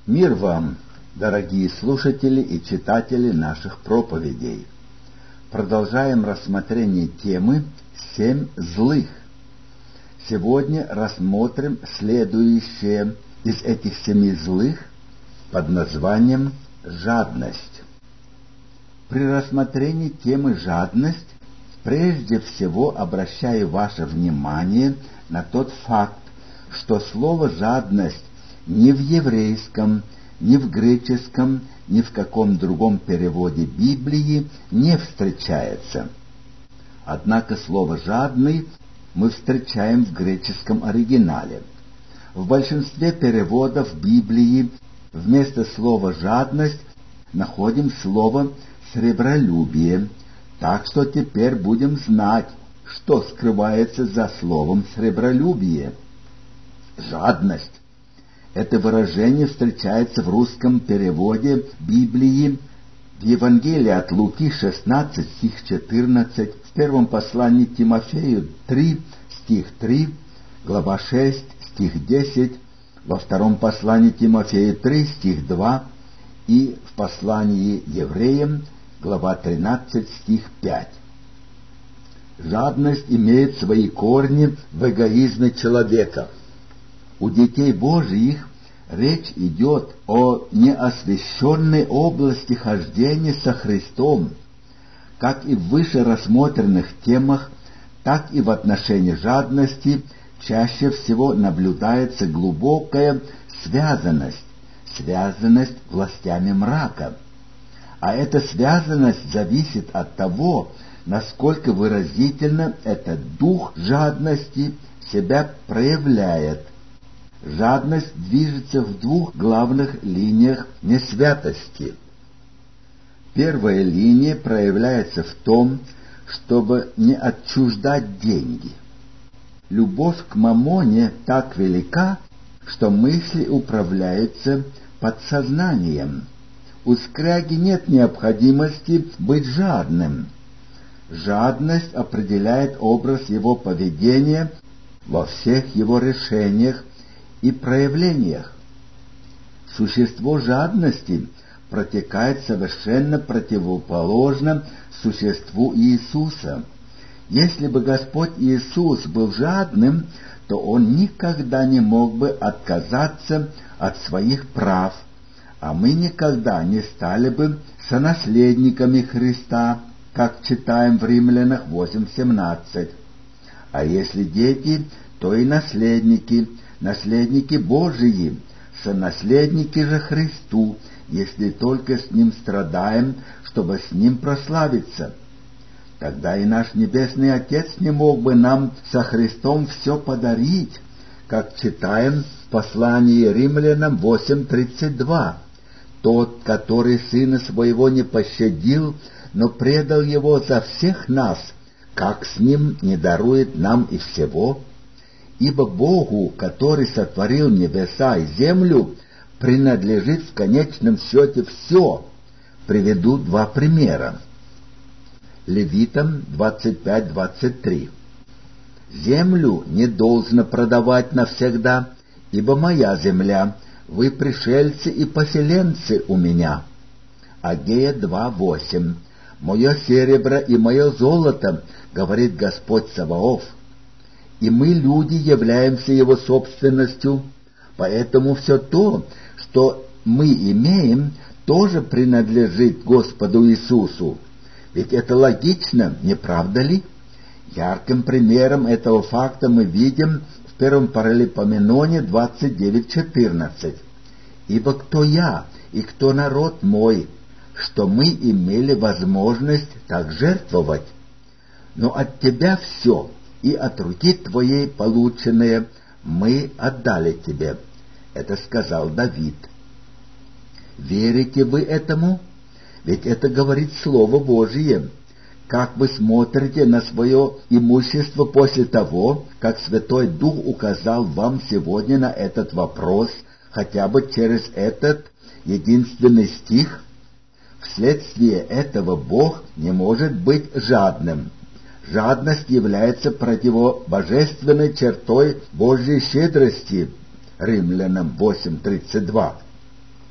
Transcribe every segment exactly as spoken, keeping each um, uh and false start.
Мир вам, дорогие слушатели и читатели наших проповедей. Продолжаем рассмотрение темы «Семь злых». Сегодня рассмотрим следующее из этих семи злых под названием «Жадность». При рассмотрении темы «Жадность» прежде всего обращаю ваше внимание на тот факт, что слово «жадность» ни в еврейском, ни в греческом, ни в каком другом переводе Библии не встречается. Однако слово «жадный» мы встречаем в греческом оригинале. В большинстве переводов Библии вместо слова «жадность» находим слово «сребролюбие», так что теперь будем знать, что скрывается за словом «сребролюбие». Жадность. Это выражение встречается в русском переводе Библии в Евангелии от Луки шестнадцать, стих четырнадцать, в первом послании Тимофею три, стих три, глава шесть, стих десять, во втором послании Тимофею три, стих два и в послании Евреям, глава тринадцать, стих пять. Жадность имеет свои корни в эгоизме человека. У детей Божьих речь идет о неосвященной области хождения со Христом, как и в выше рассмотренных темах, так и в отношении жадности чаще всего наблюдается глубокая связанность, связанность властями мрака. А эта связанность зависит от того, насколько выразительно этот дух жадности себя проявляет. Жадность движется в двух главных линиях несвятости. Первая линия проявляется в том, чтобы не отчуждать деньги. Любовь к мамоне так велика, что мысли управляются подсознанием. У скряги нет необходимости быть жадным. Жадность определяет образ его поведения во всех его решениях и проявлениях. Существо жадности протекает совершенно противоположно существу Иисуса. Если бы Господь Иисус был жадным, то Он никогда не мог бы отказаться от своих прав, а мы никогда не стали бы сонаследниками Христа, как читаем в Римлянах восемь семнадцать. А если дети, то и наследники, наследники Божии, сонаследники же Христу, если только с Ним страдаем, чтобы с Ним прославиться. Тогда и наш Небесный Отец не мог бы нам со Христом все подарить, как читаем в послании Римлянам восемь тридцать два. Тот, который Сына Своего не пощадил, но предал Его за всех нас, как с Ним не дарует нам и всего? Ибо Богу, который сотворил небеса и землю, принадлежит в конечном счете все. Приведу два примера. Левитам двадцать пять двадцать три. «Землю не должно продавать навсегда, ибо моя земля, вы пришельцы и поселенцы у меня». Агея два восемь. «Мое серебро и мое золото, говорит Господь Саваоф». И мы, люди, являемся Его собственностью, поэтому все то, что мы имеем, тоже принадлежит Господу Иисусу. Ведь это логично, не правда ли? Ярким примером этого факта мы видим в первом Паралипоменоне двадцать девять четырнадцать. «Ибо кто я и кто народ мой, что мы имели возможность так жертвовать? Но от тебя все, и от руки твоей полученное мы отдали тебе». Это сказал Давид. Верите вы этому? Ведь это говорит Слово Божие. Как вы смотрите на свое имущество после того, как Святой Дух указал вам сегодня на этот вопрос, хотя бы через этот единственный стих? Вследствие этого Бог не может быть жадным. Жадность является противобожественной чертой Божьей щедрости. Римлянам восемь тридцать два.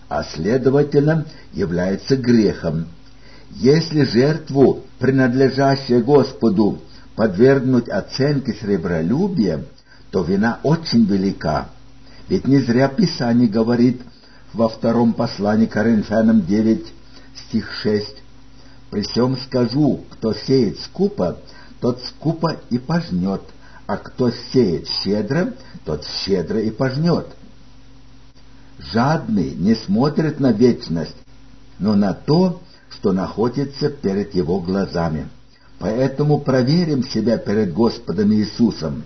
а следовательно является грехом. Если жертву, принадлежащую Господу, подвергнуть оценке сребролюбия, то вина очень велика. Ведь не зря Писание говорит во втором послании Коринфянам девять, стих шесть: «При сем скажу, кто сеет скупо, тот скупо и пожнет, а кто сеет щедро, тот щедро и пожнет». Жадный не смотрит на вечность, но на то, что находится перед его глазами. Поэтому проверим себя перед Господом Иисусом.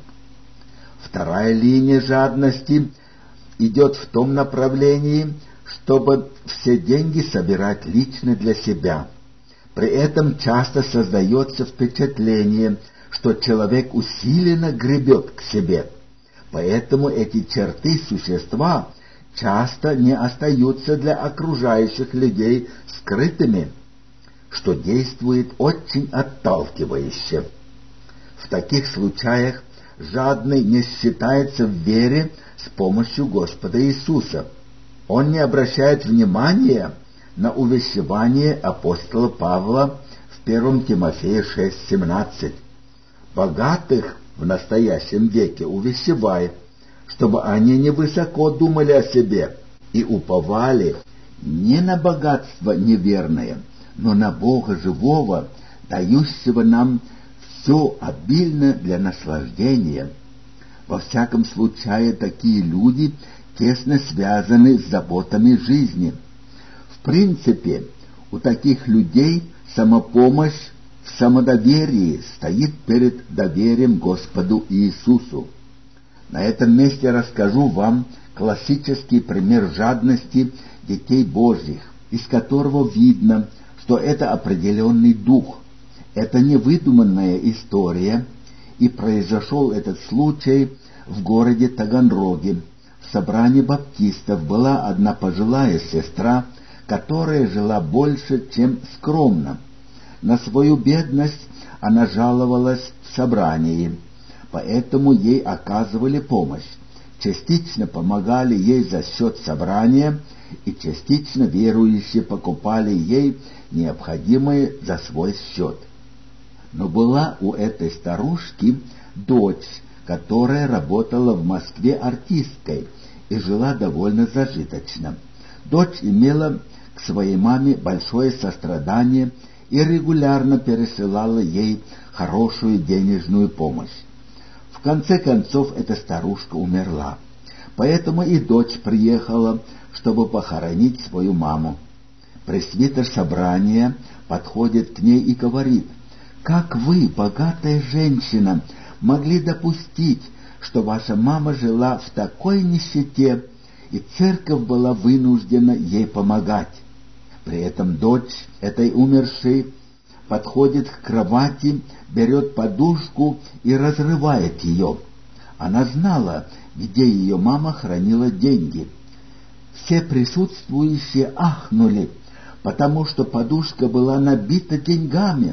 Вторая линия жадности идет в том направлении, чтобы все деньги собирать лично для себя. При этом часто создается впечатление, что человек усиленно гребет к себе. Поэтому эти черты существа часто не остаются для окружающих людей скрытыми, что действует очень отталкивающе. В таких случаях жадный не считается в вере с помощью Господа Иисуса. Он не обращает внимания на увещевание апостола Павла в первом Тимофея шесть семнадцать. Богатых в настоящем веке увещевает, чтобы они невысоко думали о себе и уповали не на богатство неверное, но на Бога живого, дающего нам все обильно для наслаждения. Во всяком случае, такие люди тесно связаны с заботами жизни. В принципе, у таких людей самопомощь в самодоверии стоит перед доверием Господу Иисусу. На этом месте расскажу вам классический пример жадности детей Божьих, из которого видно, что это определенный дух. Это не выдуманная история, и произошел этот случай в городе Таганроге. В собрании баптистов была одна пожилая сестра, которая жила больше, чем скромно. На свою бедность она жаловалась в собрании, поэтому ей оказывали помощь. Частично помогали ей за счет собрания, и частично верующие покупали ей необходимое за свой счет. Но была у этой старушки дочь, которая работала в Москве артисткой и жила довольно зажиточно. Дочь имела к своей маме большое сострадание и регулярно пересылала ей хорошую денежную помощь. В конце концов, эта старушка умерла, поэтому и дочь приехала, чтобы похоронить свою маму. Пресвитер собрания подходит к ней и говорит: «Как вы, богатая женщина, могли допустить, что ваша мама жила в такой нищете, и церковь была вынуждена ей помогать?» При этом дочь этой умершей подходит к кровати, берет подушку и разрывает ее. Она знала, где ее мама хранила деньги. Все присутствующие ахнули, потому что подушка была набита деньгами.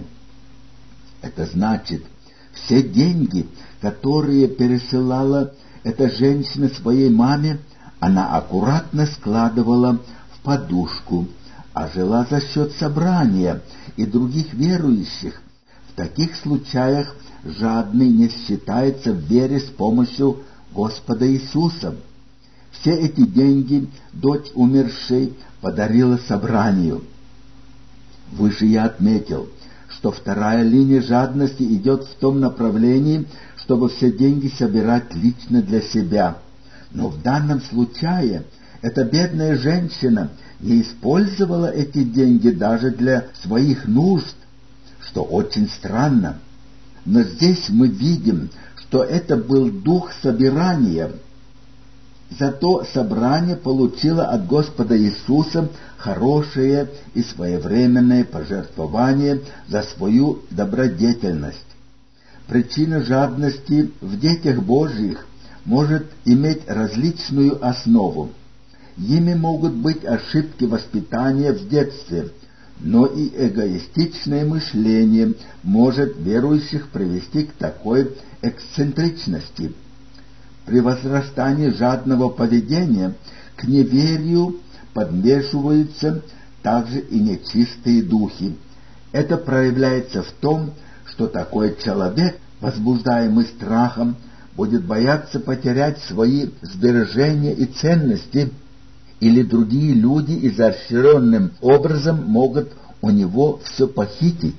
Это значит, все деньги, которые пересылала эта женщина своей маме, она аккуратно складывала в подушку, а жила за счет собрания и других верующих. В таких случаях жадный не считается в вере с помощью Господа Иисуса. Все эти деньги дочь умершей подарила собранию. Выше я отметил, что вторая линия жадности идет в том направлении, чтобы все деньги собирать лично для себя. Но в данном случае эта бедная женщина не использовала эти деньги даже для своих нужд, что очень странно. Но здесь мы видим, что это был дух собирания. Зато собрание получило от Господа Иисуса хорошее и своевременное пожертвование за свою добродетельность. Причина жадности в детях Божьих может иметь различную основу. Ими могут быть ошибки воспитания в детстве, но и эгоистичное мышление может верующих привести к такой эксцентричности. При возрастании жадного поведения к неверию подмешиваются также и нечистые духи. Это проявляется в том, что такой человек, возбуждаемый страхом, будет бояться потерять свои сбережения и ценности, или другие люди изощренным образом могут у него все похитить.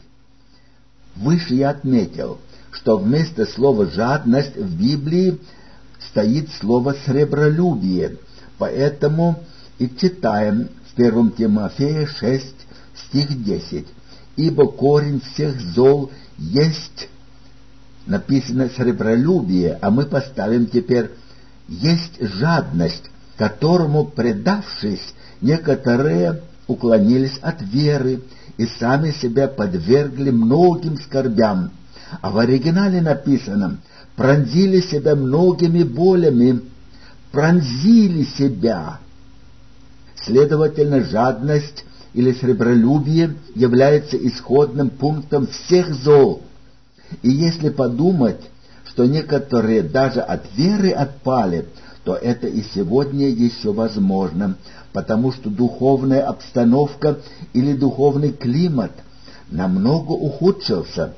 Выше я отметил, что вместо слова «жадность» в Библии стоит слово «сребролюбие», поэтому и читаем в первом Тимофея шесть, стих десять. «Ибо корень всех зол есть», написано «сребролюбие», а мы поставим теперь «есть жадность», которому, предавшись, некоторые уклонились от веры и сами себя подвергли многим скорбям. А в оригинале написано «пронзили себя многими болями», пронзили себя. Следовательно, жадность или сребролюбие является исходным пунктом всех зол. И если подумать, что некоторые даже от веры отпали, то это и сегодня еще возможно, потому что духовная обстановка или духовный климат намного ухудшился.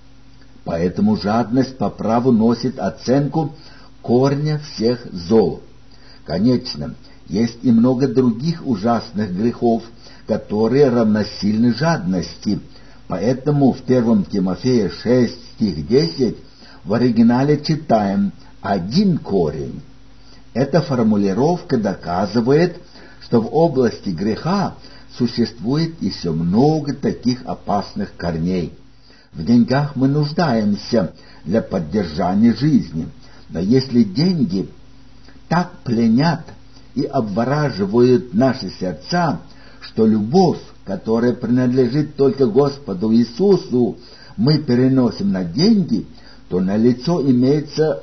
Поэтому жадность по праву носит оценку корня всех зол. Конечно, есть и много других ужасных грехов, которые равносильны жадности. Поэтому в первом Тимофея шесть, стих десять в оригинале читаем «один корень». Эта формулировка доказывает, что в области греха существует еще много таких опасных корней. В деньгах мы нуждаемся для поддержания жизни, но если деньги так пленят и обвораживают наши сердца, что любовь, которая принадлежит только Господу Иисусу, мы переносим на деньги, то налицо имеется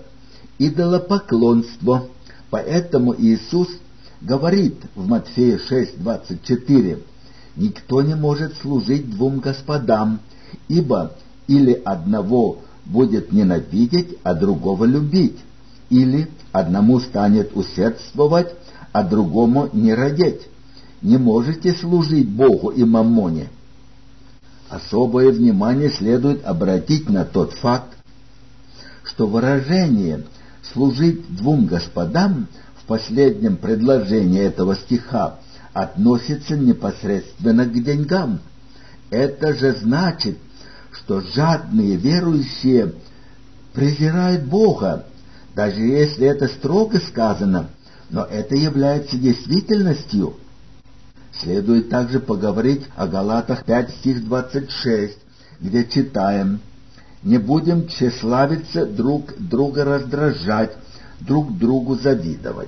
идолопоклонство. Поэтому Иисус говорит в Матфея шесть, двадцать четыре: «Никто не может служить двум господам, ибо или одного будет ненавидеть, а другого любить, или одному станет усердствовать, а другому не родить. Не можете служить Богу и маммоне». Особое внимание следует обратить на тот факт, что выражение «служить двум господам» в последнем предложении этого стиха относится непосредственно к деньгам. Это же значит, что жадные верующие презирают Бога, даже если это строго сказано, но это является действительностью. Следует также поговорить о Галатах пять, стих двадцать шесть, где читаем: «Не будем тщеславиться, друг друга раздражать, друг другу завидовать».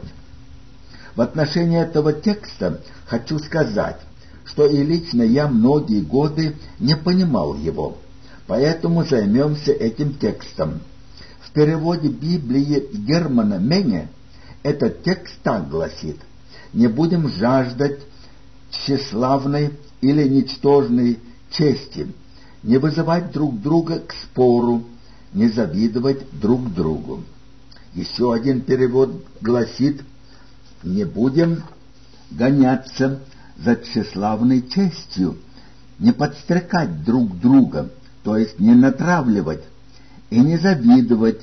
В отношении этого текста хочу сказать, что и лично я многие годы не понимал его, поэтому займемся этим текстом. В переводе Библии Германа Менге этот текст так гласит: «Не будем жаждать тщеславной или ничтожной чести, не вызывать друг друга к спору, не завидовать друг другу». Еще один перевод гласит: «Не будем гоняться за тщеславной честью, не подстрекать друг друга, то есть не натравливать, и не завидовать».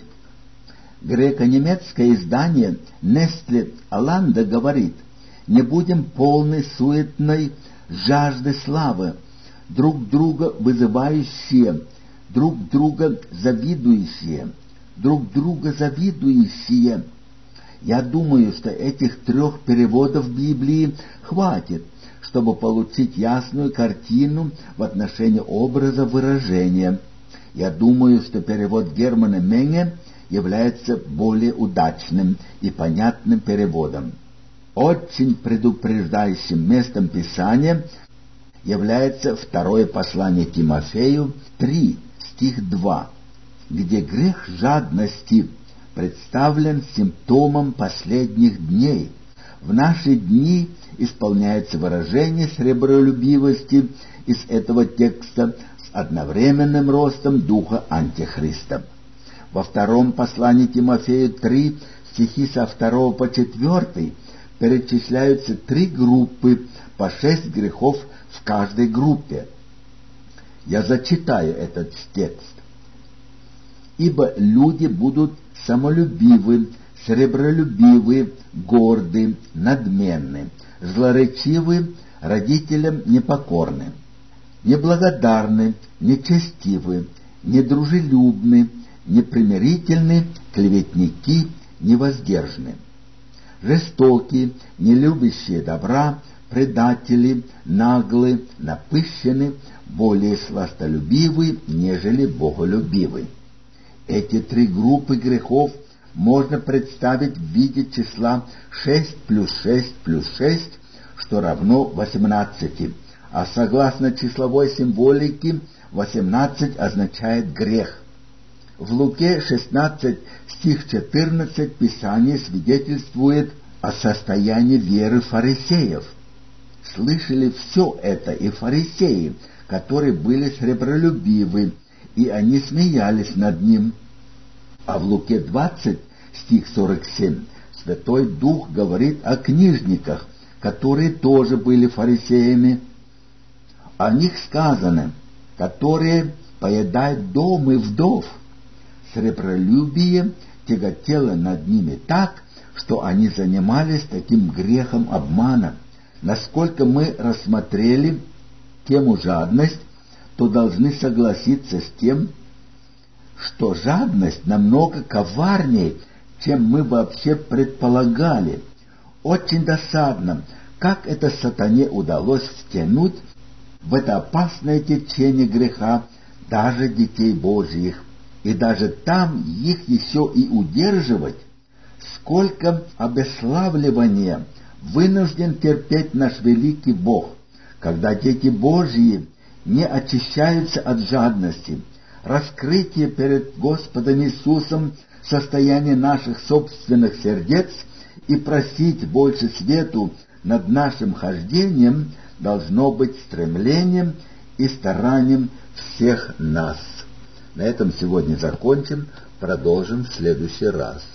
Греко-немецкое издание Нестле Аланда говорит: «Не будем полны суетной жажды славы, друг друга вызывающие, друг друга завидующие, друг друга завидующие». Я думаю, что этих трех переводов Библии хватит, чтобы получить ясную картину в отношении образа выражения. Я думаю, что перевод Германа Менге является более удачным и понятным переводом. Очень предупреждающим местом Писания является второе послание Тимофею три, стих два, где грех жадности представлен симптомом последних дней. В наши дни исполняется выражение сребролюбивости из этого текста с одновременным ростом духа Антихриста. Во втором послании Тимофею три, стихи со второго по четвертый, перечисляются три группы, по шесть грехов в каждой группе. Я зачитаю этот текст. «Ибо люди будут самолюбивы, сребролюбивы, горды, надменны, злоречивы, родителям непокорны, неблагодарны, нечестивы, недружелюбны, непримирительны, клеветники, невоздержны, жестоки, не любящие добра, предатели, наглы, напыщены, более сластолюбивы, нежели боголюбивы». Эти три группы грехов можно представить в виде числа шесть плюс шесть плюс шесть, что равно восемнадцати, а согласно числовой символике восемнадцать означает грех. В Луке шестнадцать, стих четырнадцать, Писание свидетельствует о состоянии веры фарисеев. Слышали все это и фарисеи, которые были сребролюбивы, и они смеялись над ним. А в Луке двадцать, стих сорок семь, Святой Дух говорит о книжниках, которые тоже были фарисеями. О них сказано, которые поедают дом и вдов. Сребролюбие тяготело над ними так, что они занимались таким грехом обмана. Насколько мы рассмотрели тему жадность, то должны согласиться с тем, что жадность намного коварнее, чем мы вообще предполагали. Очень досадно, как это сатане удалось втянуть в это опасное течение греха даже детей Божьих, и даже там их еще и удерживать. Сколько обесславливания вынужден терпеть наш великий Бог, когда дети Божьи не очищаются от жадности. Раскрытие перед Господом Иисусом состояния наших собственных сердец и просить больше свету над нашим хождением должно быть стремлением и старанием всех нас. На этом сегодня закончим, продолжим в следующий раз.